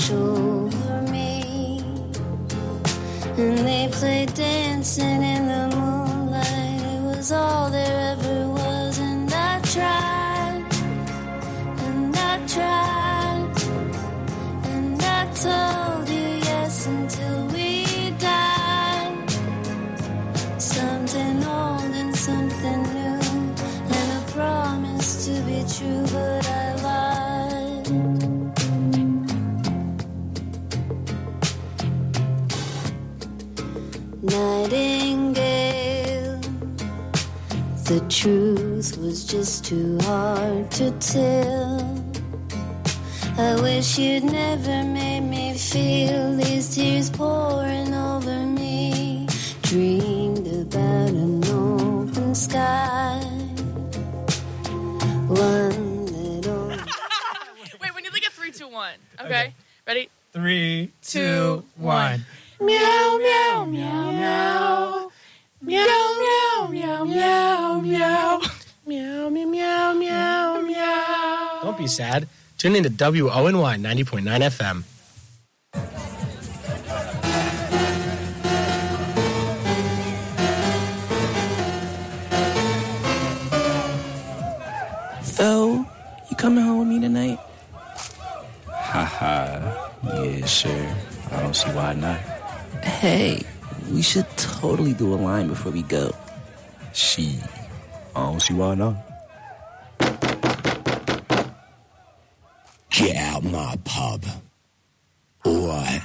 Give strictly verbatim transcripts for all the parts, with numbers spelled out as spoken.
wash over me. And they played dancing in the moonlight. It was all there ever was. And I tried, and I tried, and I told you yes until we died. Something old and something new, and a promise to be true, but I lied. Nightingale, the truth was just too hard to tell. I wish you'd never made me feel these tears pouring over me. Dreamed about an open sky. One little... Wait, when you think of three, two, one. Okay. okay. Ready? Three, two, one. Meow, meow, meow, meow. Meow, meow, meow, meow, meow. Meow, meow, meow, meow, meow. Don't be sad. Tune in to W O N Y ninety point nine F M. So, you coming home with me tonight? Haha, yeah, sure. I don't see why not. Hey, we should totally do a line before we go. She, I don't see why not. Get out my pub. All right.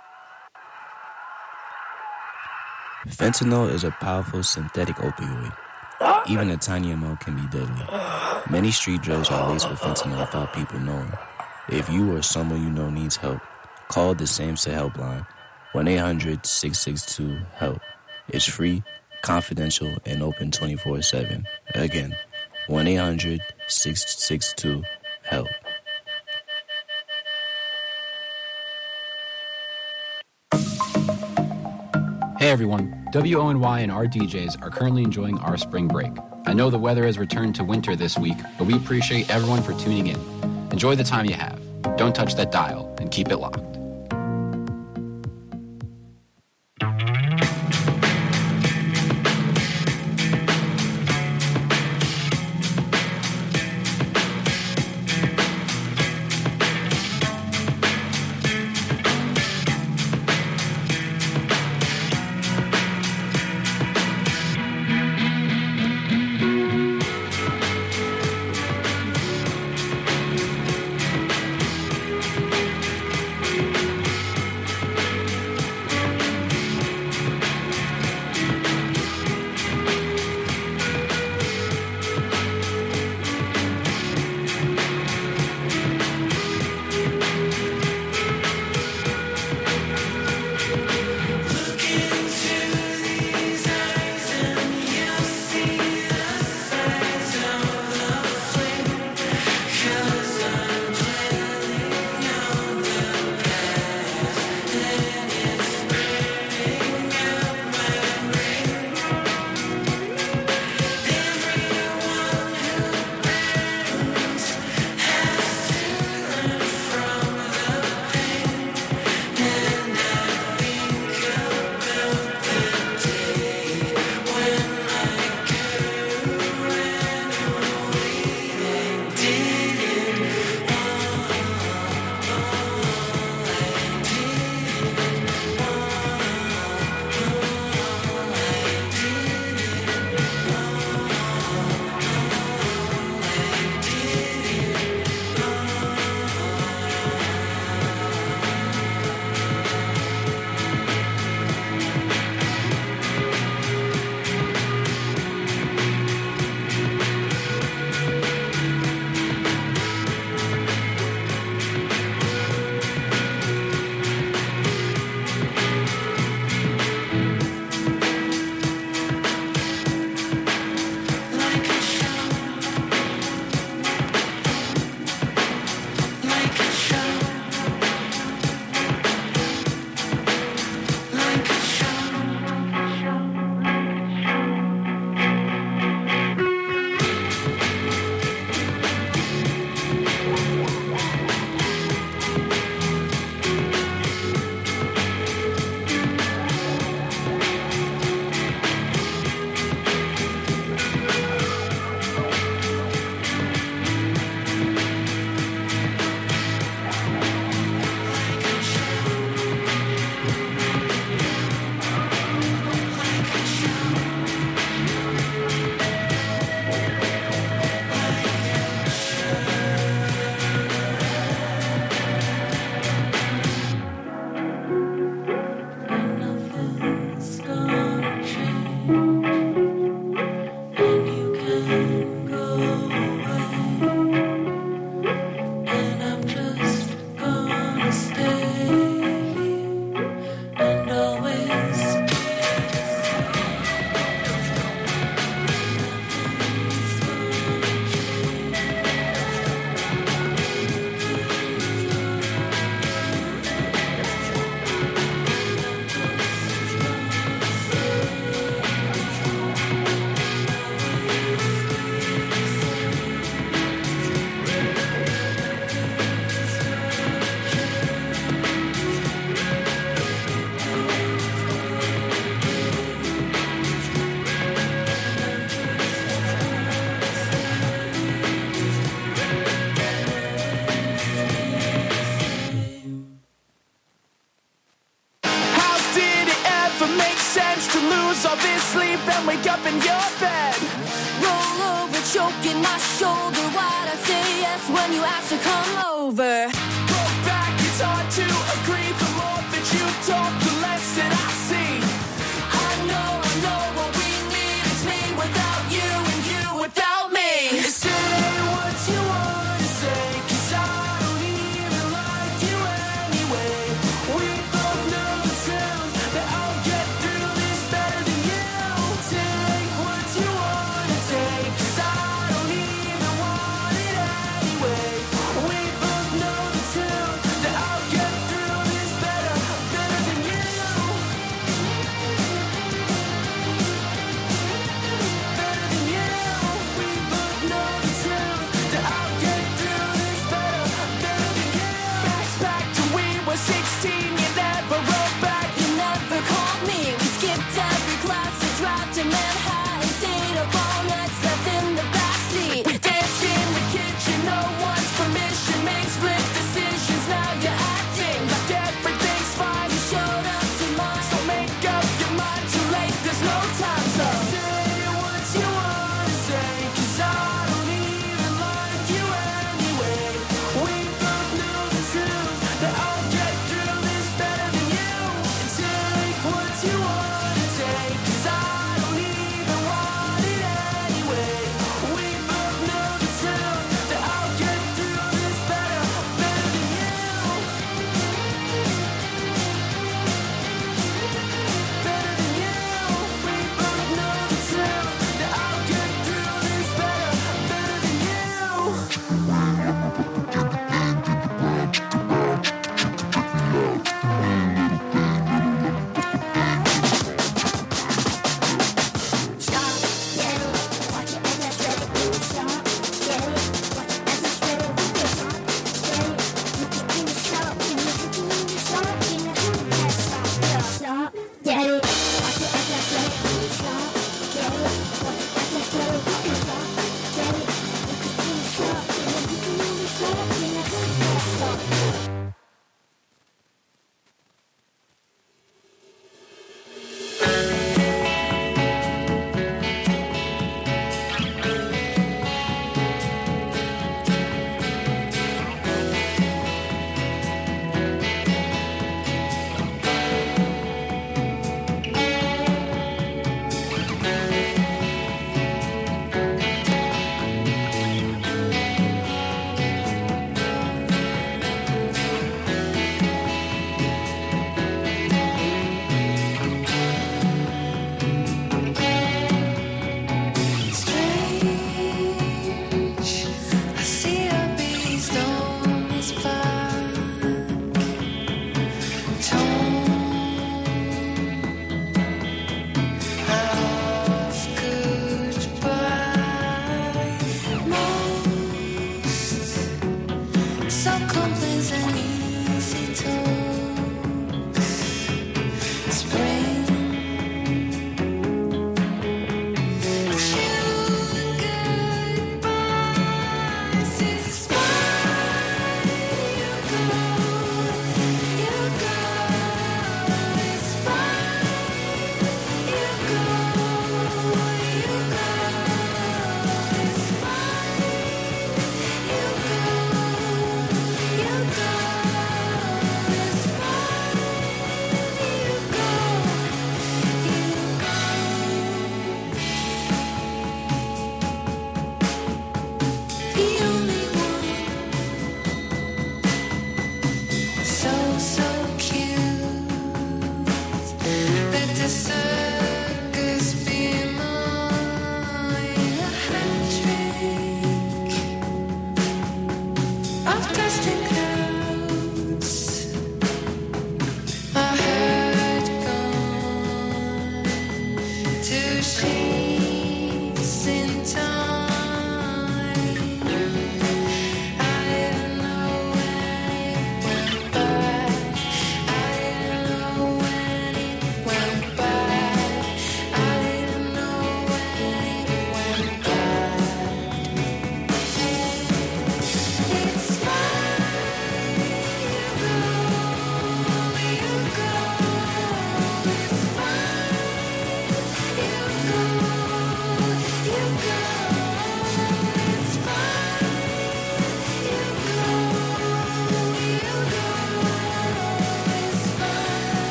Fentanyl is a powerful synthetic opioid. Even a tiny amount can be deadly. Many street drugs are laced with fentanyl without people knowing. If you or someone you know needs help, call the SAMHSA helpline, one eight hundred six six two HELP. It's free, confidential, and open twenty-four seven. Again, one eight hundred six six two HELP. Hey everyone, W O N Y and our D Js are currently enjoying our spring break. I know the weather has returned to winter this week, but we appreciate everyone for tuning in. Enjoy the time you have. Don't touch that dial and keep it locked. lose all this sleep and wake up in your bed. Roll over, choking my shoulder. Why'd I say yes when you asked to come over? Go back, it's hard to agree. The more that you talk, the less that I see. I know, I know what we need is me without you and you without me. Say what you want to say, 'cause I don't even like you anyway. We both know the truth, that I'll get through this better than you. Take what you want to take, 'cause I don't even want it anyway. We both know the truth.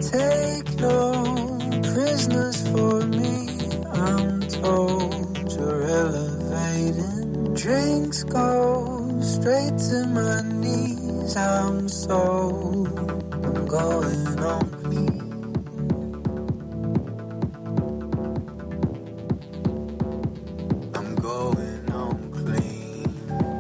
Take no prisoners for me. I'm told you're elevating. Drinks go straight to my knees. I'm sold. I'm going on clean. I'm going on clean.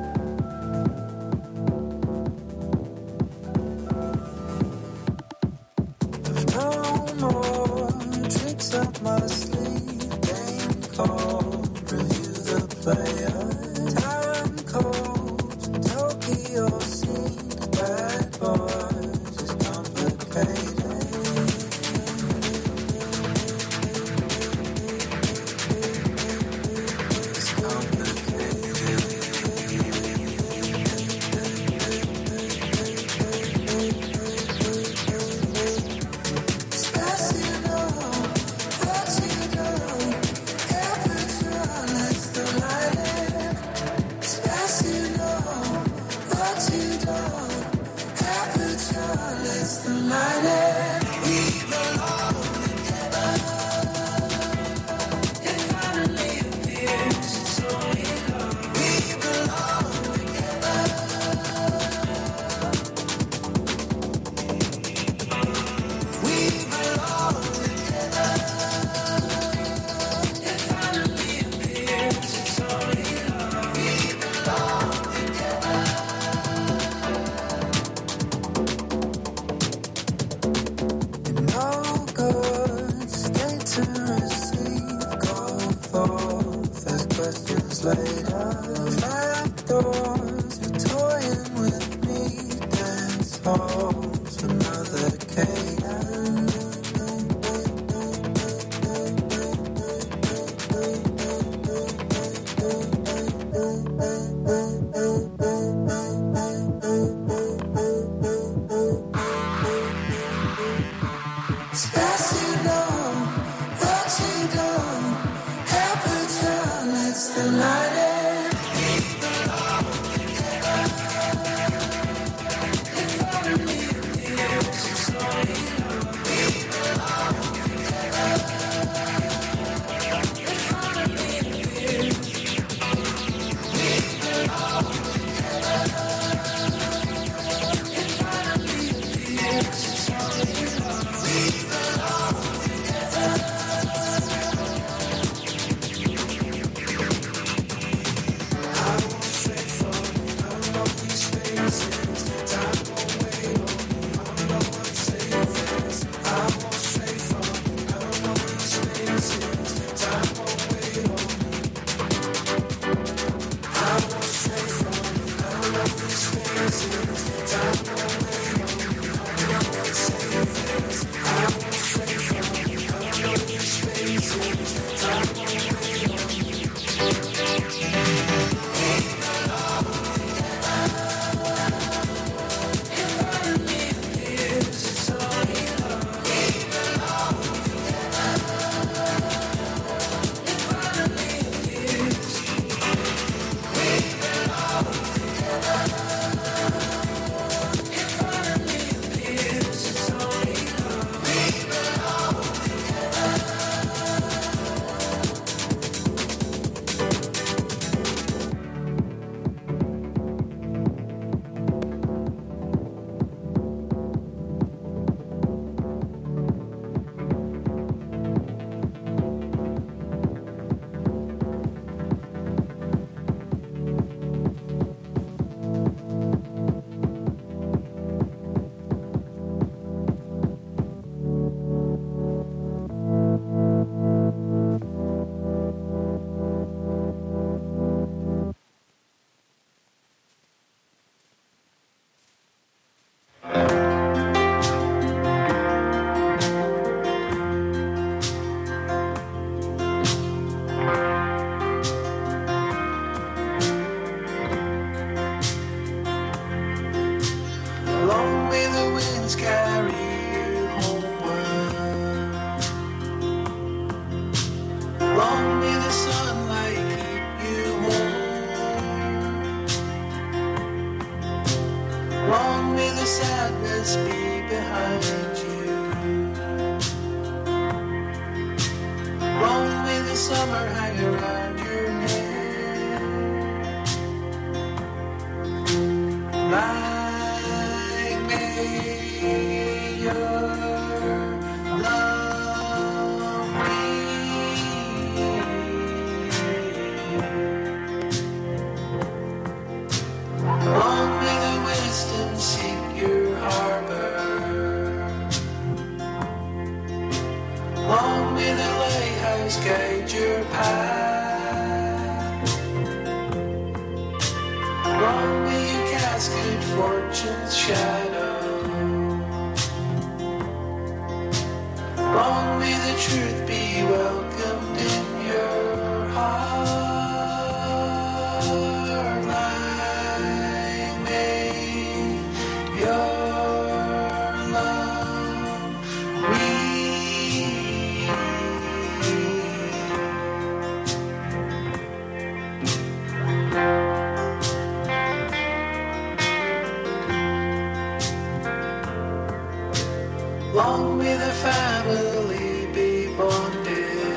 There's no more tricks up my sleeve. Game called, review the player. Time code, Tokyo scenes. Bad boys is complicated. It's no good state to receive. Go forth as questions later. Trapdoors, you're toying with me. Dance halls, another cadence. Despacito, what you done? Temperature, let's the light in. If only it is so enough. We belong together. If only it is. We belong together. If only it is so enough. We belong together. I won't stray from you. I know these spaces. Time won't wait on me. I know what safe is. I won't stray from you. I know these spaces. Time won't wait on me. I won't stray from you. I know these spaces. Time won't wait on me. I know what safe is. I won't stray from you. I know these spaces. Time won't wait on me. Long may the winds carry you homeward. Long may the sunlight keep you warm. Long may the sadness be behind you. summer hang around your neck. Like me, your love long may the wisdom seek your harbor. Long may the lighthouse guide your path. Long may you cast good fortune's shadow. Long may the truth be welcomed in your heart. Like may your love reach. Long may the family be bonded.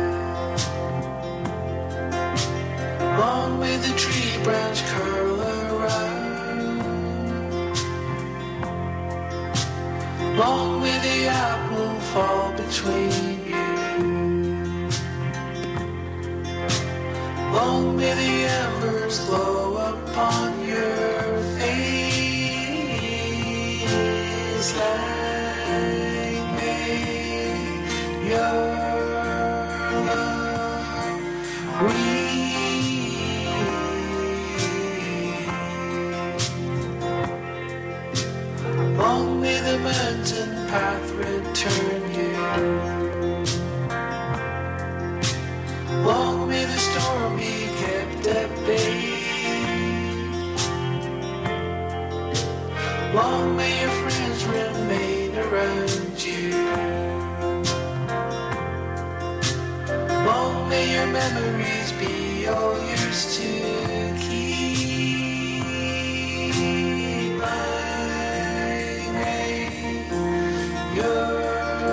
Long may the tree branch curl around. Long may the apple fall between you. Long may the embers glow upon your face. Like may your love reach. Long may the mountain path return you. Long may the storm be kept at bay. Long may your friends remain around you. Long may your memories be all yours to keep. Like may your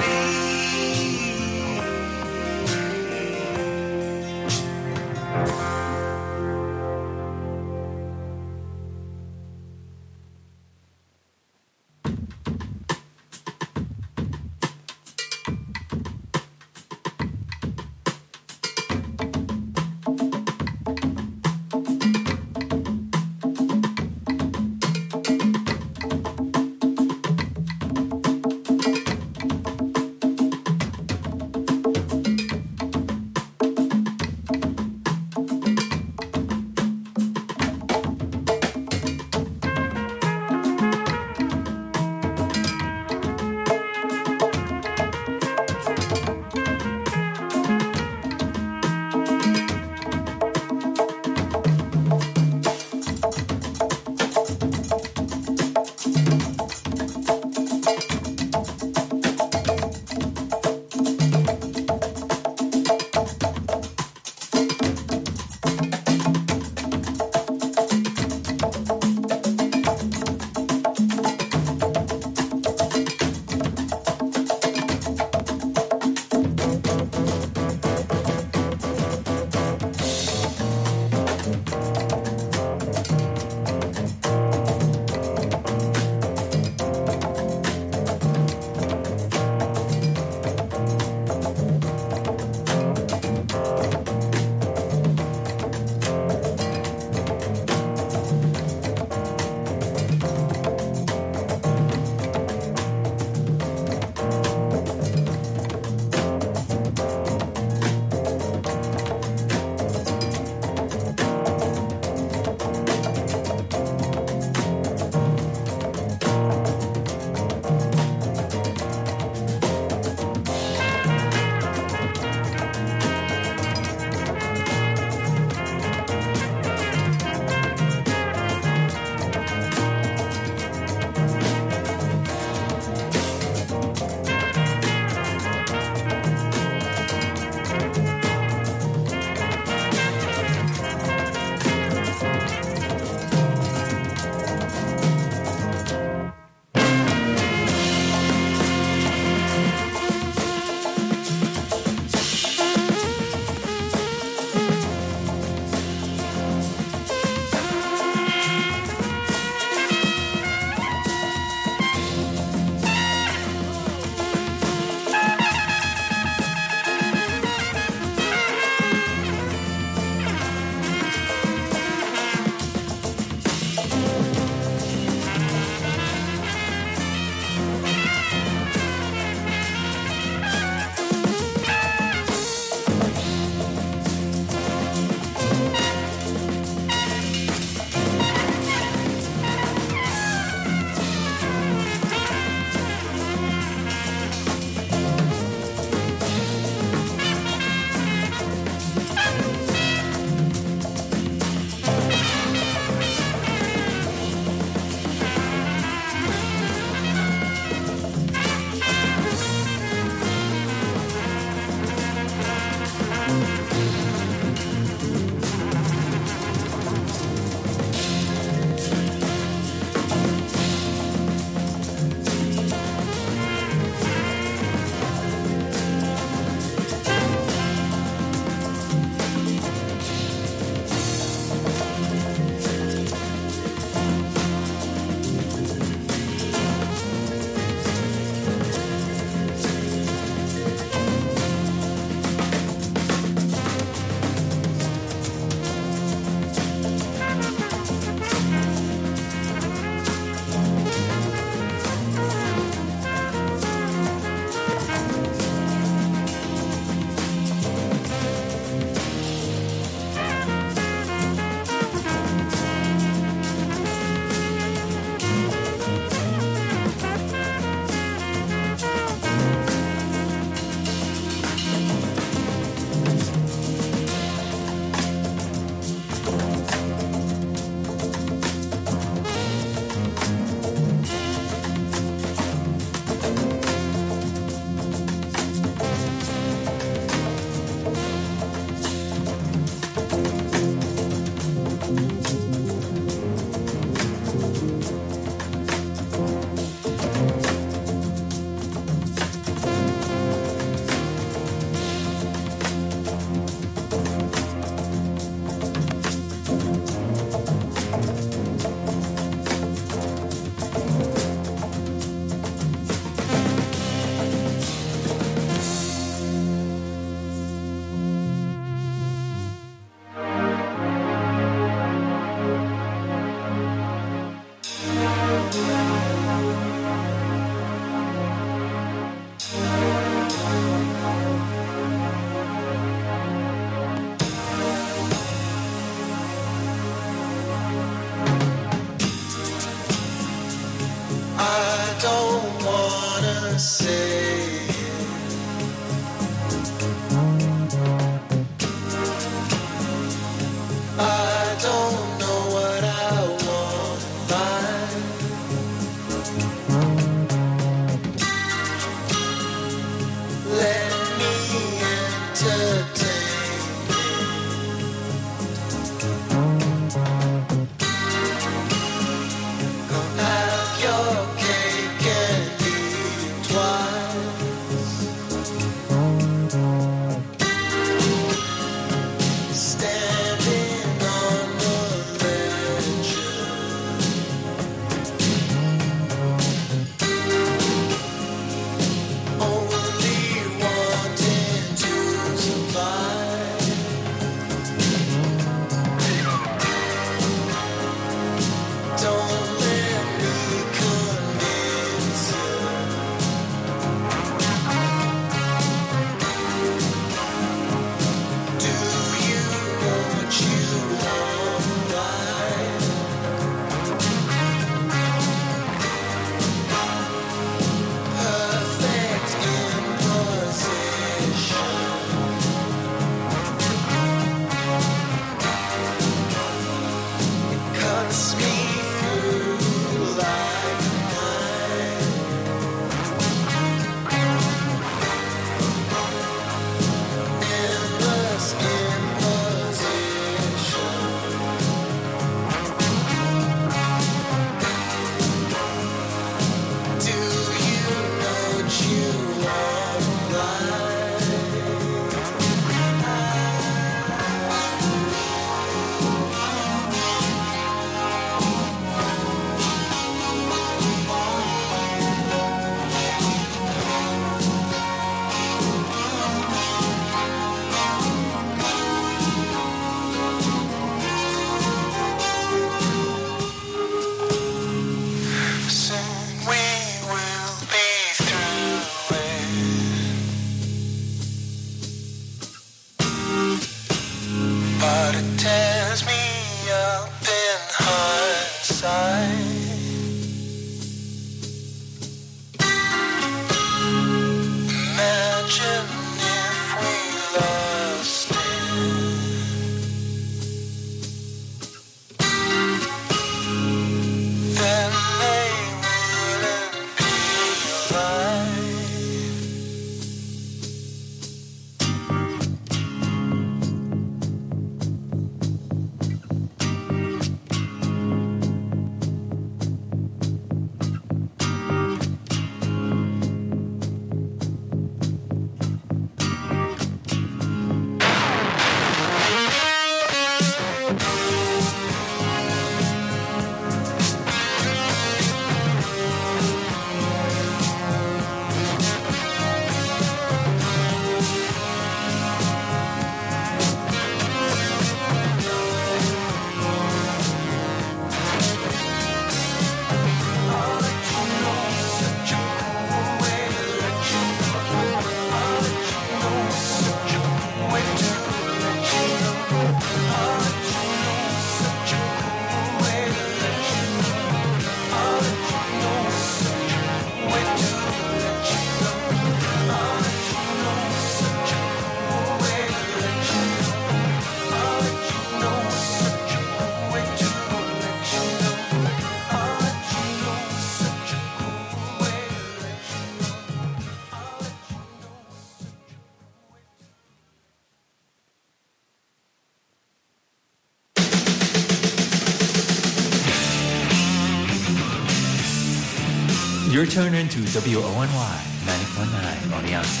You're tuned into W O N Y ninety point nine Oriente.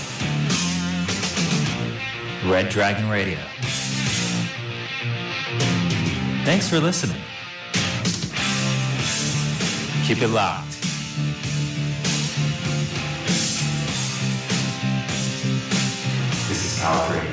Red Dragon Radio. Thanks for listening. Keep it locked. This is Power Radio.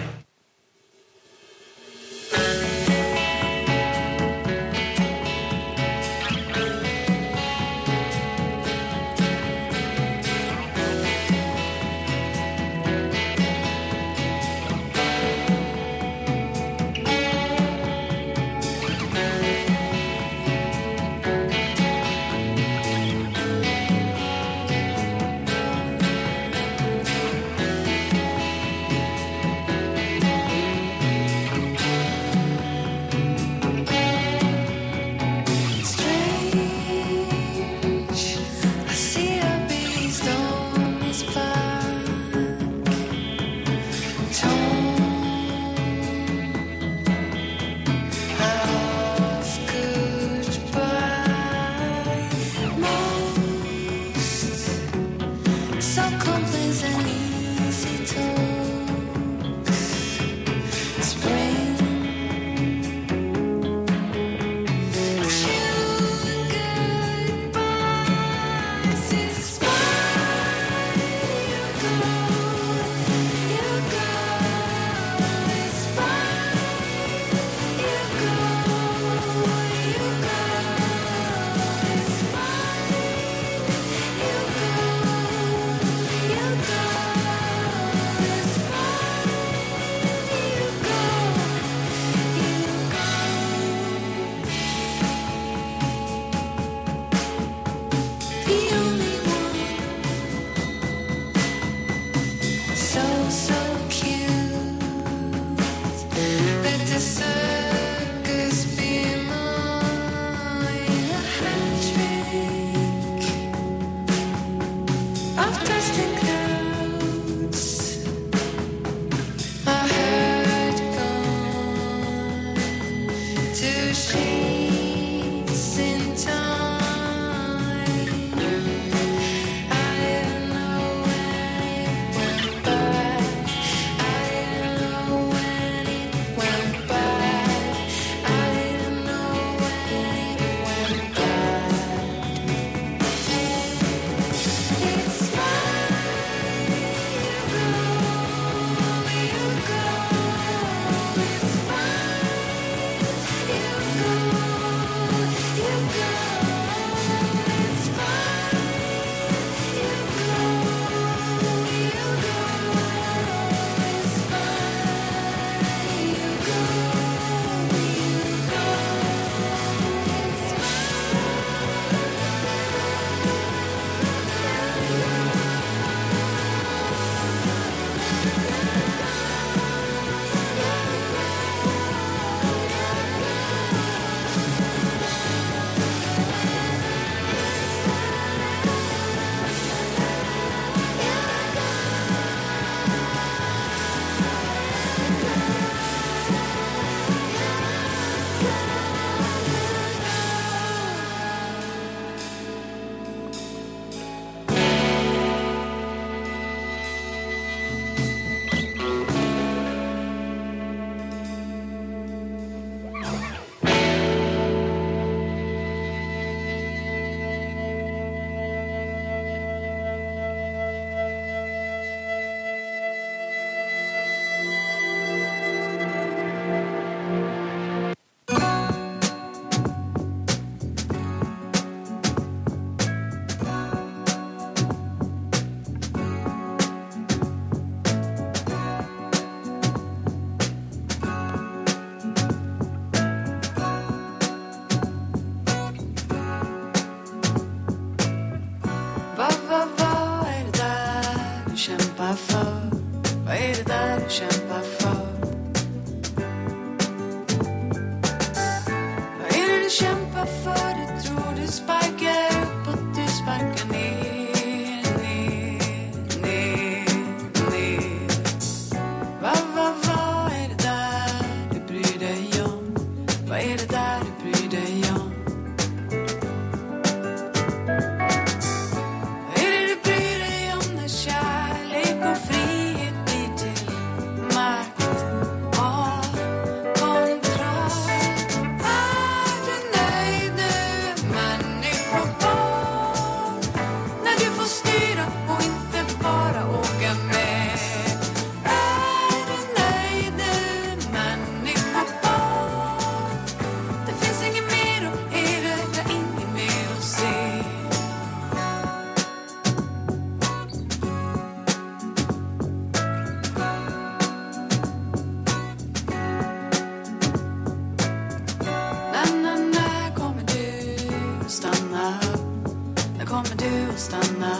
när kommer du att stanna?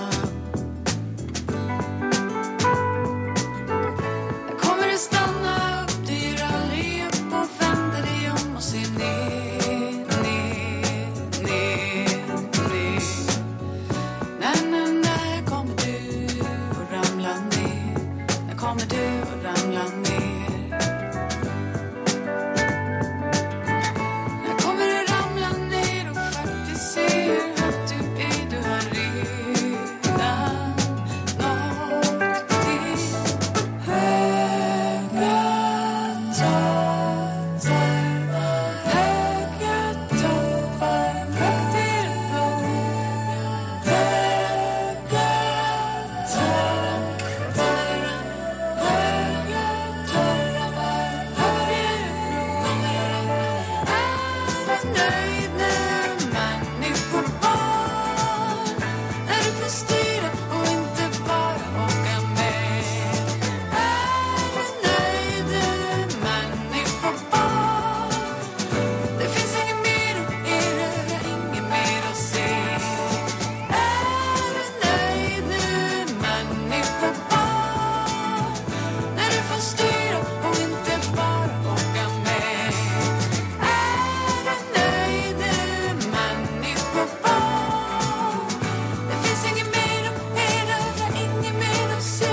När kommer du stanna upp? Du ger aldrig upp och vänder dig om och ser ner, ner, ner, ner. När, när, när kommer du att ramla ner? När kommer du att ramla ner? När kommer du ramla ner och faktiskt se att du är, du har redan nått dit. Höga toppar, höga toppar, högt i det blå. Höga toppar, höga toppar, högt i det blå. Är du nöjd när människobarn? När du får styra och inte bara åka med? Är du nöjd när människobarn? Det finns inget mer att erövra, inget mer att se. Är du nöjd när människobarn? När du får styra och inte bara åka med? Är du nöjd när människobarn? Det finns inget mer att erövra, inget mer att se.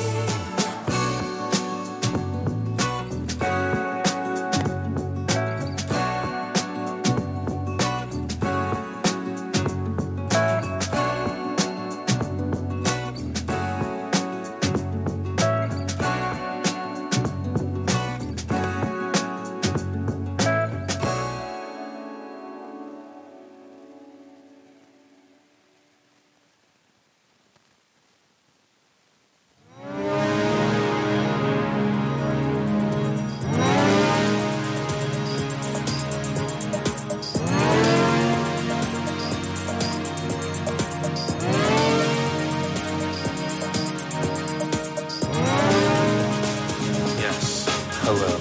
Yes, hello.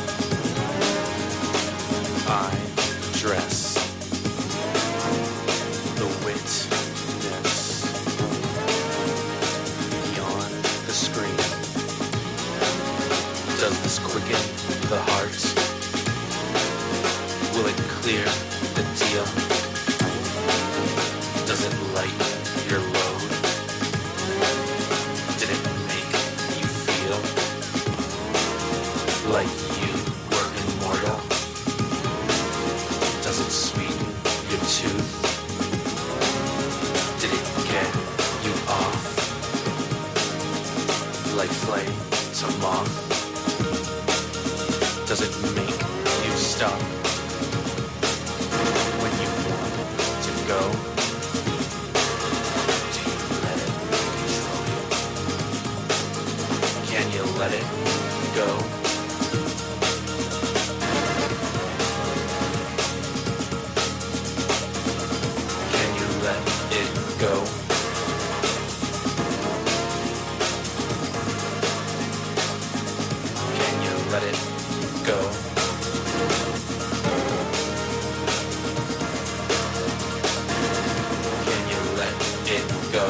I dress the witness beyond the screen. Does this quicken the heart? Will it clear the deal? Does it lighten your load? Did it make you feel like you were immortal? Does it sweeten your tooth? Did it get you off like flame to moth? Does it make you stop when you want to go? Do you let it control you? Can you let it go? Can you let it go? Can you let it go? Can you let it go?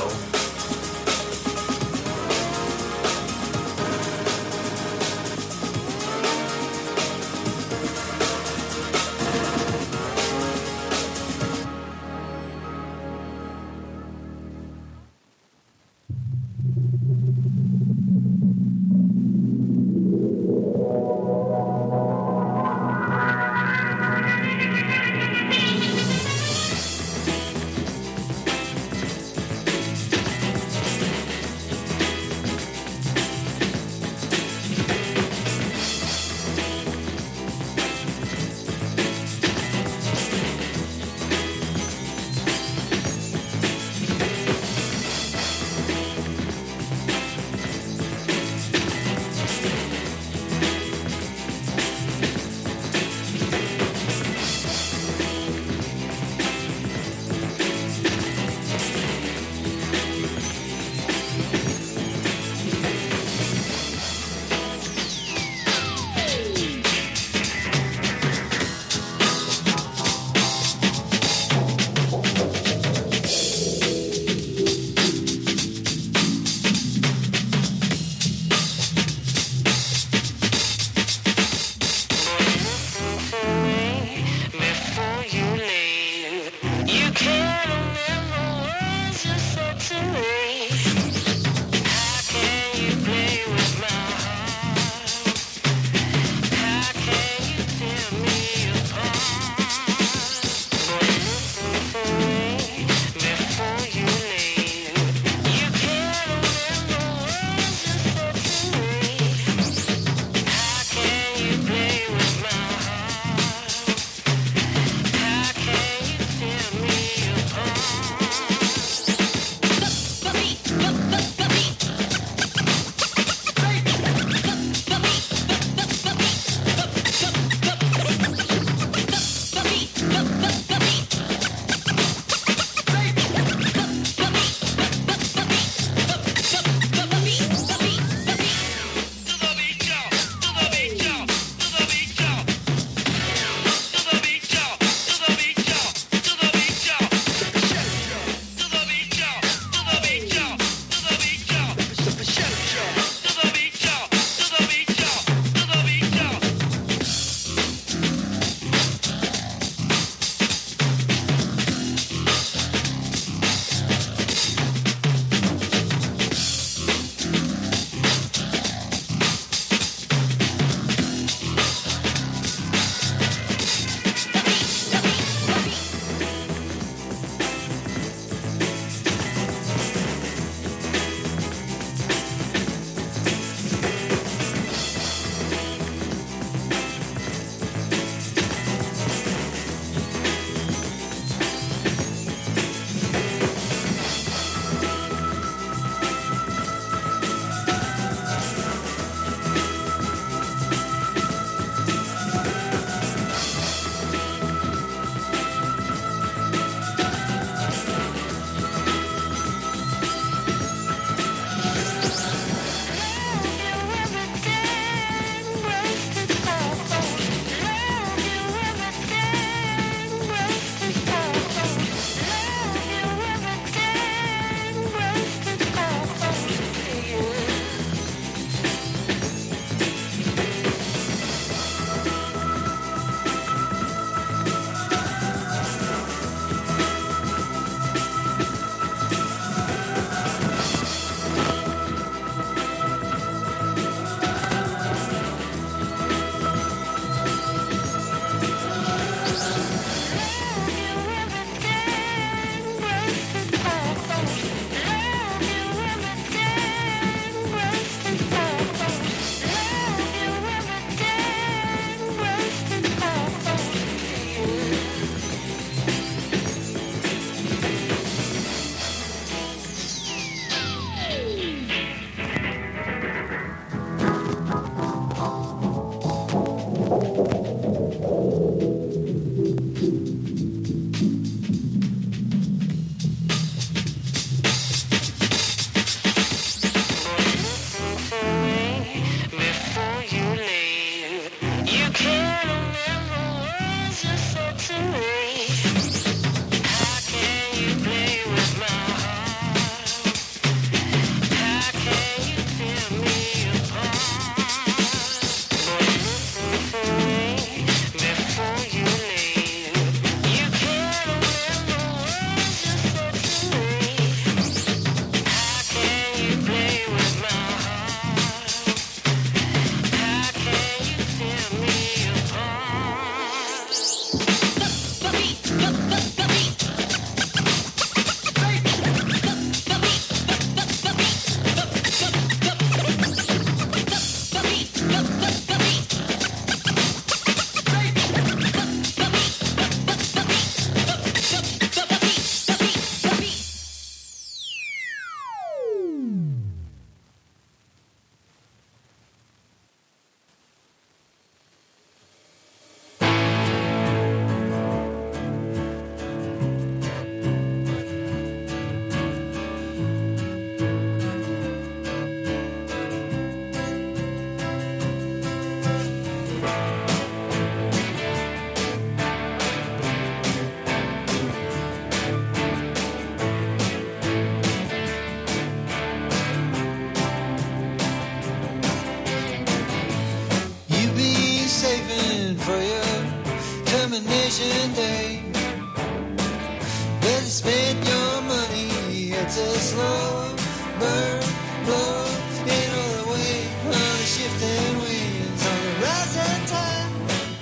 It's a slow burn, blow in all the way on the shifting winds on the rising tide.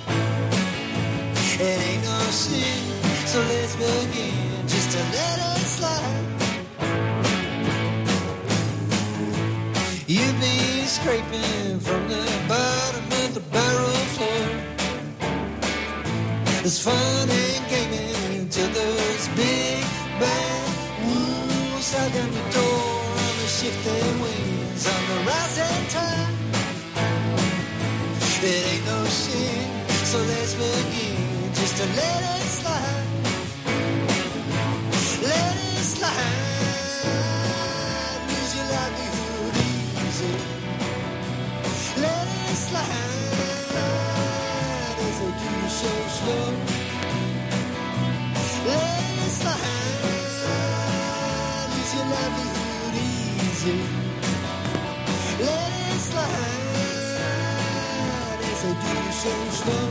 It ain't no sin, so let's begin just to let it slide. You've been scraping from the bottom of the barrel floor. There's fun and gaming till those big bad wolves out down the door on the shifting winds on the rising tide. It ain't no sin, so let's begin just to let it slide. Let it slide. Lose your livelihood easy. Let it slide as they do you so slow. Let it slide. Lose your livelihood easy. Let it slide as they do you so slow.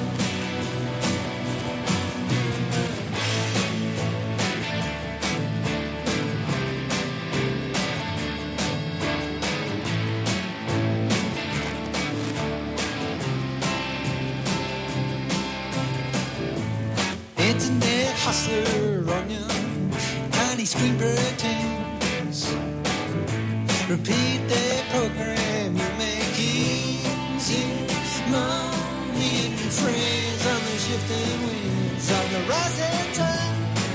Internet hustler on your tiny screen pretends. Repeat their program, you make easy money and new friends on the shifting winds on the rising tide.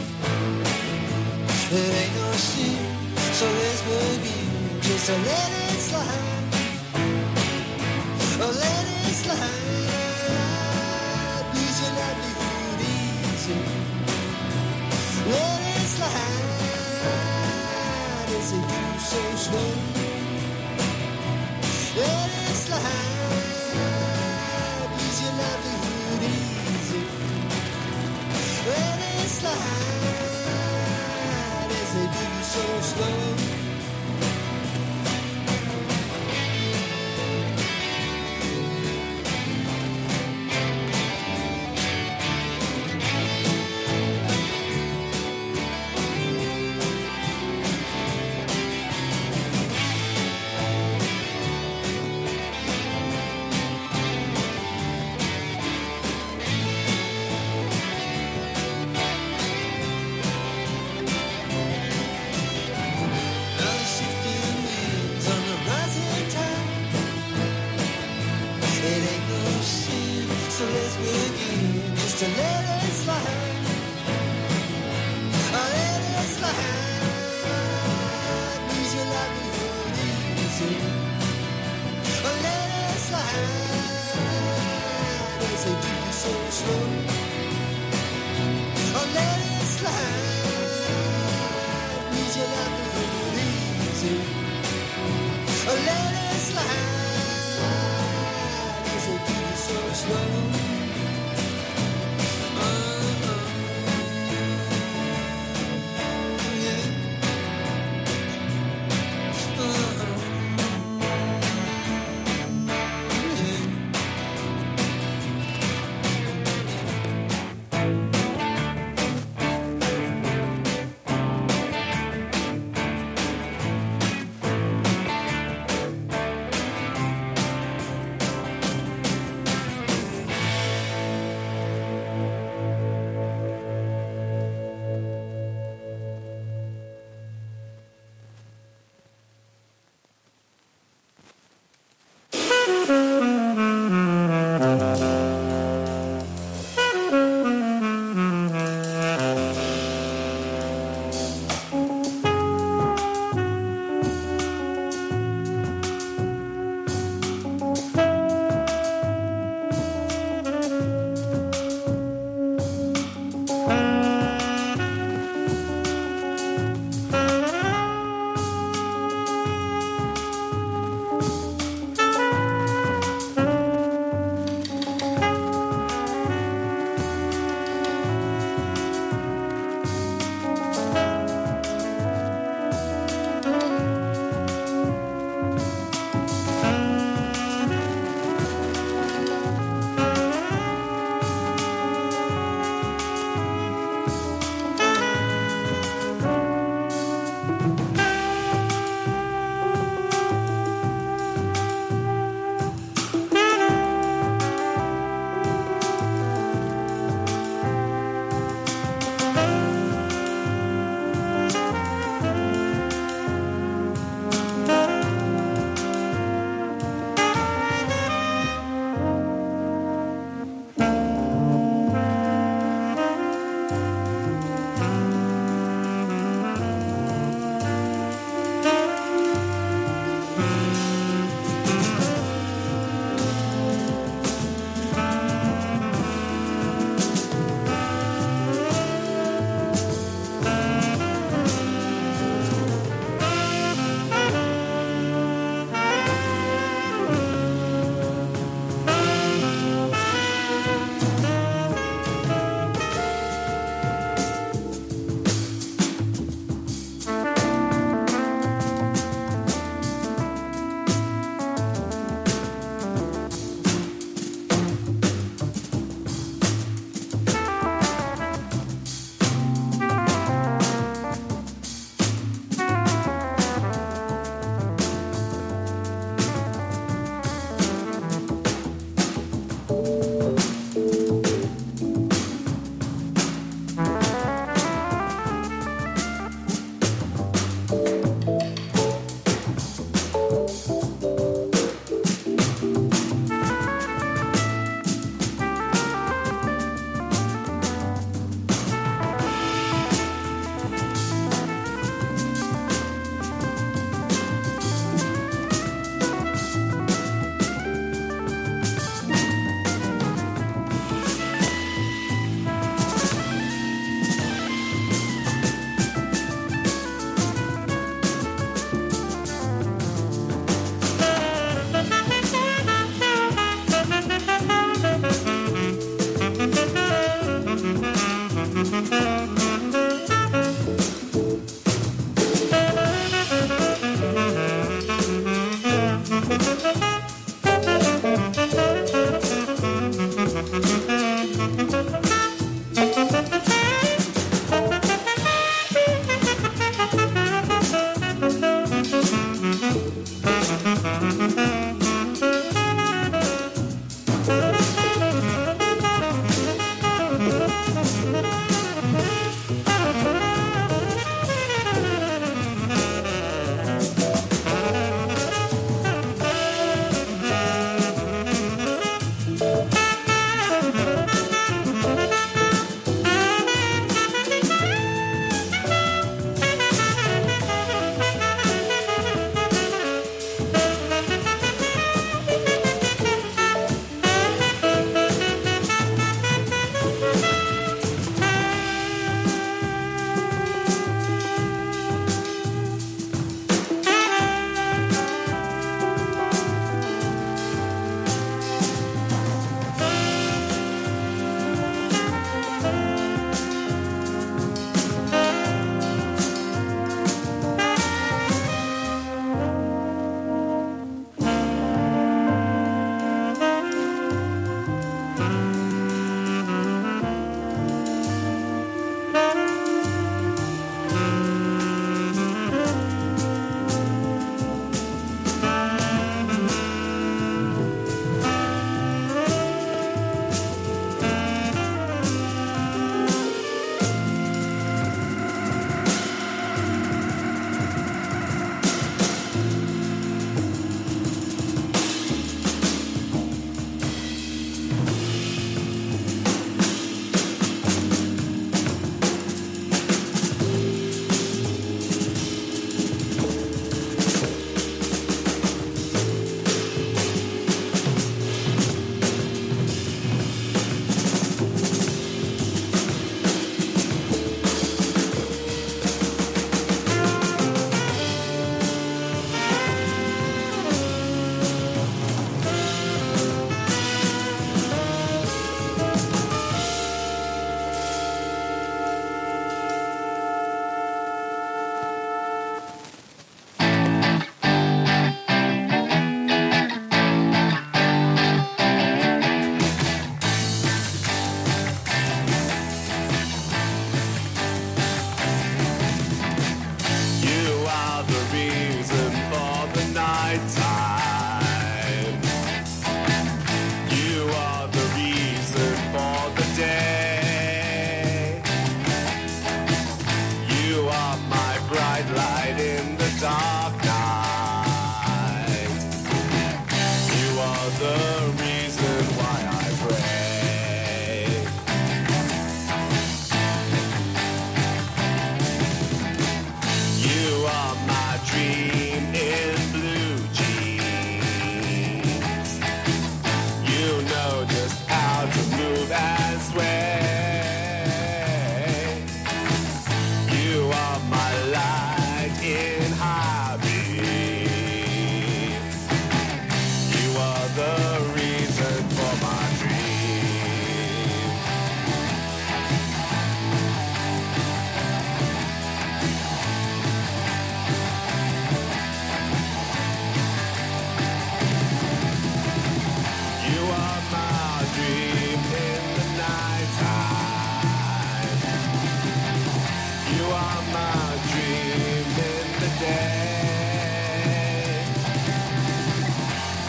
It ain't no sin, so let's begin just to let it slide. Oh, let it slide. Lose your livelihood easy. Let it slide as they do so slow. Let it slide. Lose your livelihood easy. Let it slide as they do so slow. To let it slide, oh, let it slide, lose your livelihood easy, oh, let it slide, as they do you so slow, oh, let it slide, lose your livelihood easy, oh, let it slide, as they do you so slow.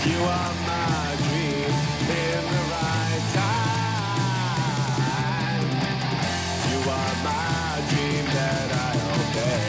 You are my dream in the right time. You are my dream that I obey.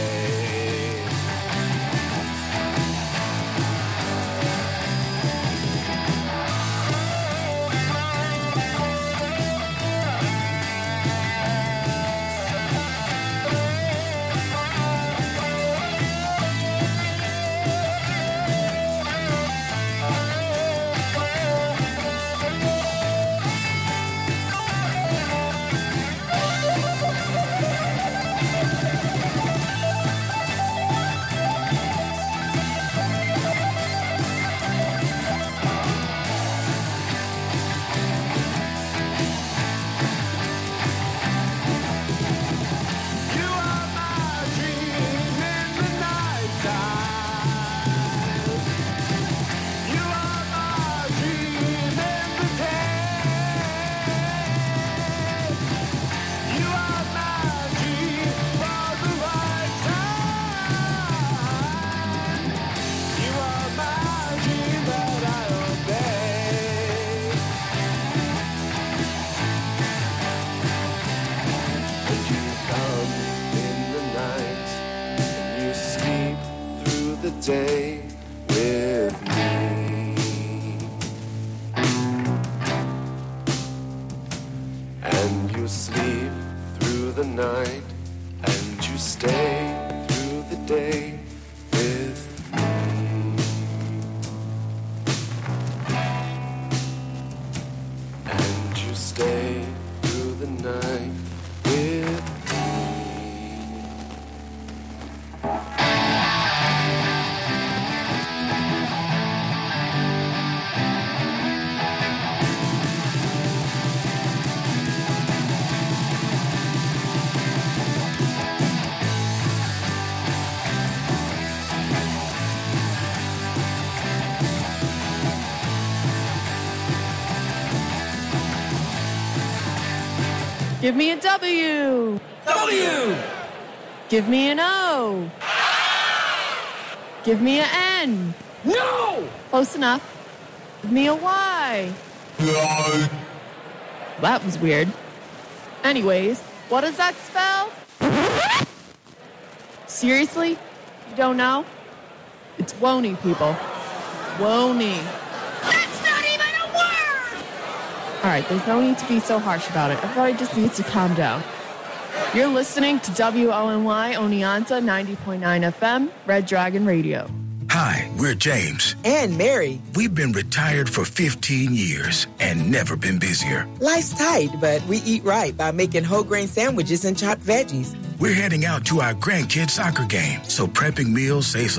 You are my dream in the nighttime. You are my dream in the day. You are my dream for the right time. You are my dream that I obey. And you come in the night, and you sleep through the day with me. And you sleep through the night, and you stay through the day with me. And you stay through the night with me. Give me a W. W! Give me an O. Give me an N. No! Close enough. Give me a Y. That was weird. Anyways, what does that spell? Seriously? You don't know? It's Woney, people. Woney. That's not even a word! All right, there's no need to be so harsh about it. Everybody just needs to calm down. You're listening to W O N Y Oneonta ninety point nine F M, Red Dragon Radio. Hi, we're James. And Mary. We've been retired for fifteen years and never been busier. Life's tight, but we eat right by making whole grain sandwiches and chopped veggies. We're heading out to our grandkids' soccer game, so prepping meals saves